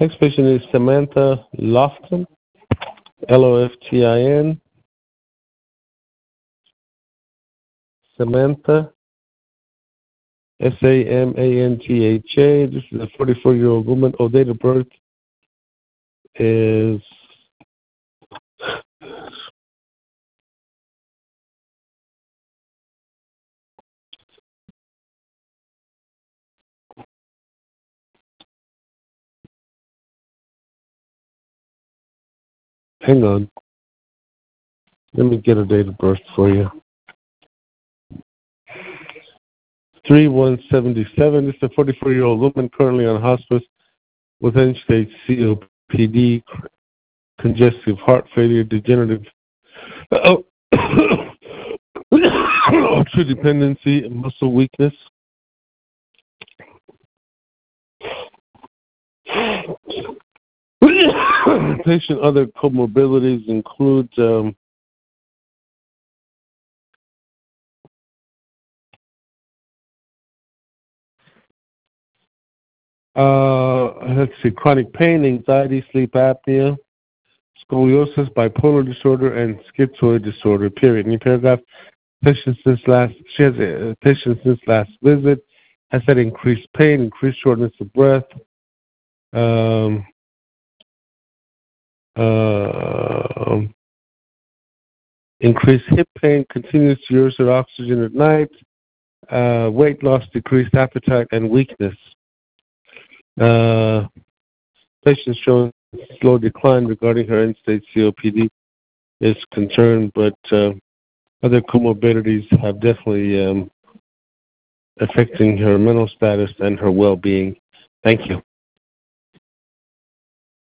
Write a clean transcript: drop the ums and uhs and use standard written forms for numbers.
Next patient is Samantha Lofton, Loftin. Samantha, Samantha. This is a 44-year-old woman. Her date of birth is hang on. Let me get a date of birth for you. 3177. This is a 44-year-old woman currently on hospice with end-stage COPD, congestive heart failure, degenerative ultra dependency, and muscle weakness. Patient other comorbidities include chronic pain, anxiety, sleep apnea, scoliosis, bipolar disorder, and schizoid disorder. Period. New paragraph. Patient since last visit has had increased pain, increased shortness of breath, increased hip pain, continuous use of oxygen at night, weight loss, decreased appetite, and weakness. Patient showing slow decline regarding her end-stage COPD is concerned, but other comorbidities have definitely affecting her mental status and her well-being. Thank you.